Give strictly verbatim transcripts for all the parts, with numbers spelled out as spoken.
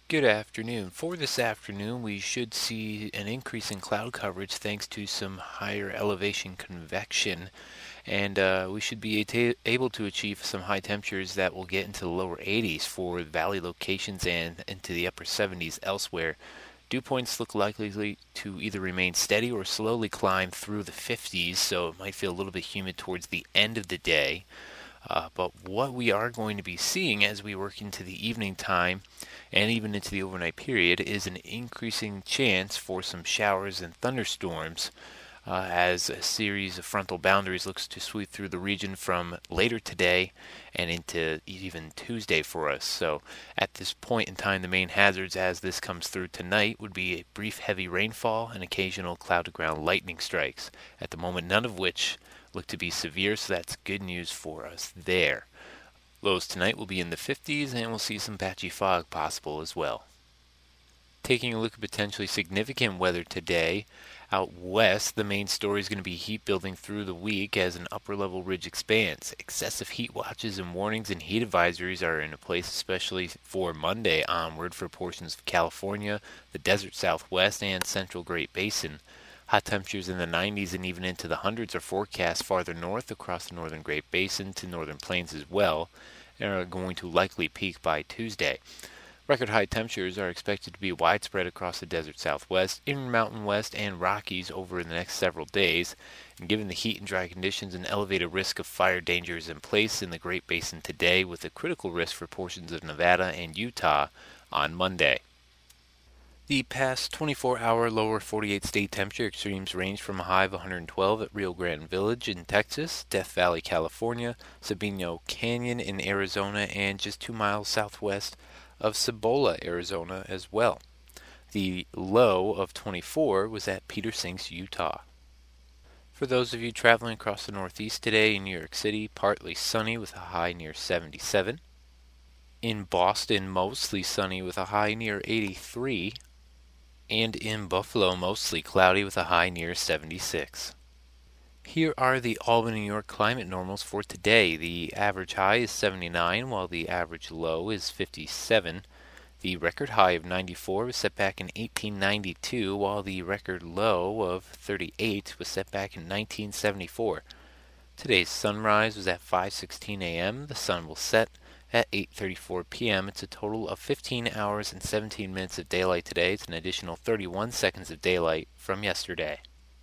Good afternoon. For this afternoon, we should see an increase in cloud coverage thanks to some higher elevation convection, and uh, we should be ata- able to achieve some high temperatures that will get into the lower eighties for valley locations and into the upper seventies elsewhere. Dew points look likely to either remain steady or slowly climb through the fifties, so it might feel a little bit humid towards the end of the day. Uh, but what we are going to be seeing as we work into the evening time and even into the overnight period is an increasing chance for some showers and thunderstorms uh, as a series of frontal boundaries looks to sweep through the region from later today and into even Tuesday for us. So at this point in time, the main hazards as this comes through tonight would be a brief heavy rainfall and occasional cloud to ground lightning strikes. At the moment, none of which look to be severe, so that's good news for us there. Lows tonight will be in the fifties, and we'll see some patchy fog possible as well. Taking a look at potentially significant weather today, out west, the main story is going to be heat building through the week as an upper level ridge expands. Excessive heat watches and warnings and heat advisories are in place, especially for Monday onward for portions of California, the desert southwest, and central Great Basin. Hot temperatures in the nineties and even into the hundreds are forecast farther north across the northern Great Basin to northern plains as well, and are going to likely peak by Tuesday. Record high temperatures are expected to be widespread across the desert southwest, Intermountain West, and Rockies over the next several days. And given the heat and dry conditions, an elevated risk of fire danger is in place in the Great Basin today, with a critical risk for portions of Nevada and Utah on Monday. The past twenty-four hour lower forty-eight state temperature extremes range from a high of one hundred twelve at Rio Grande Village in Texas, Death Valley, California, Sabino Canyon in Arizona, and just two miles southwest of Cibola, Arizona as well. The low of twenty-four was at Peter Sinks, Utah. For those of you traveling across the Northeast today in New York City, partly sunny with a high near seventy-seven. In Boston, mostly sunny with a high near eighty-three. And in Buffalo, mostly cloudy with a high near seventy-six. Here are the Albany, New York climate normals for today. The average high is seventy-nine, while the average low is fifty-seven. The record high of ninety-four was set back in eighteen ninety-two, while the record low of thirty-eight was set back in nineteen seventy-four. Today's sunrise was at five sixteen a.m. The sun will set at eight thirty-four p.m. It's a total of fifteen hours and seventeen minutes of daylight today. It's an additional thirty-one seconds of daylight from yesterday.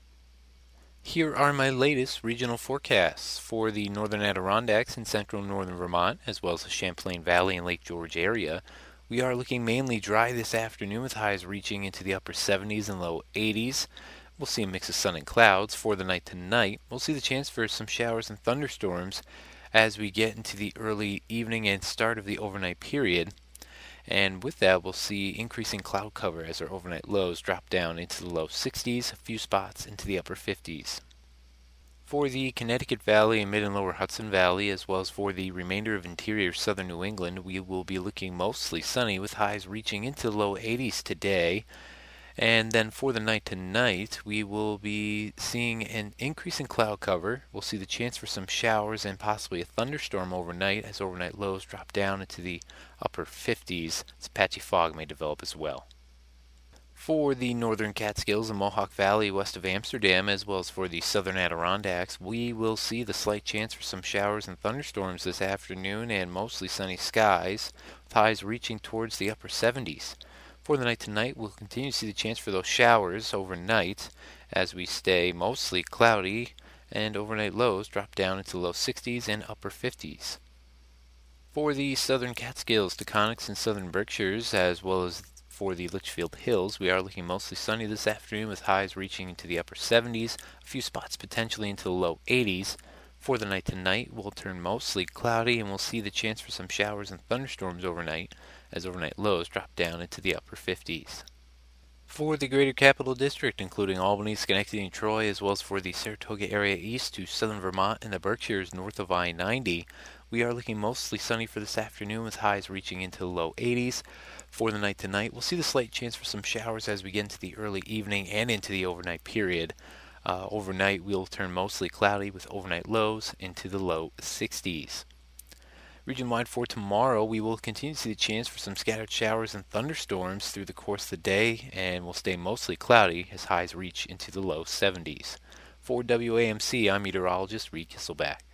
Here are my latest regional forecasts for the northern Adirondacks and central northern Vermont, as well as the Champlain Valley and Lake George area. We are looking mainly dry this afternoon with highs reaching into the upper seventies and low eighties. We'll see a mix of sun and clouds for the night tonight. We'll see the chance for some showers and thunderstorms as we get into the early evening and start of the overnight period. And with that, we'll see increasing cloud cover as our overnight lows drop down into the low sixties, a few spots into the upper fifties. For the Connecticut Valley and Mid and Lower Hudson Valley, as well as for the remainder of interior southern New England, we will be looking mostly sunny with highs reaching into the low eighties today. And then for the night tonight, we will be seeing an increase in cloud cover. We'll see the chance for some showers and possibly a thunderstorm overnight as overnight lows drop down into the upper fifties. Some patchy fog may develop as well. For the northern Catskills and Mohawk Valley west of Amsterdam, as well as for the southern Adirondacks, we will see the slight chance for some showers and thunderstorms this afternoon and mostly sunny skies, with highs reaching towards the upper seventies. For the night tonight, we'll continue to see the chance for those showers overnight as we stay mostly cloudy and overnight lows drop down into low sixties and upper fifties. For the southern Catskills, Taconics, and southern Berkshires, as well as for the Litchfield Hills, we are looking mostly sunny this afternoon with highs reaching into the upper seventies, a few spots potentially into the low eighties. For the night tonight, we'll turn mostly cloudy and we'll see the chance for some showers and thunderstorms overnight as overnight lows drop down into the upper fifties. For the Greater Capital District, including Albany, Schenectady, and Troy, as well as for the Saratoga area east to southern Vermont and the Berkshires north of I ninety, we are looking mostly sunny for this afternoon with highs reaching into the low eighties. For the night tonight, we'll see the slight chance for some showers as we get into the early evening and into the overnight period. Uh, overnight, we'll turn mostly cloudy with overnight lows into the low sixties. Region-wide for tomorrow, we will continue to see the chance for some scattered showers and thunderstorms through the course of the day, and will stay mostly cloudy as highs reach into the low seventies. For W A M C, I'm meteorologist Reed Kisselback.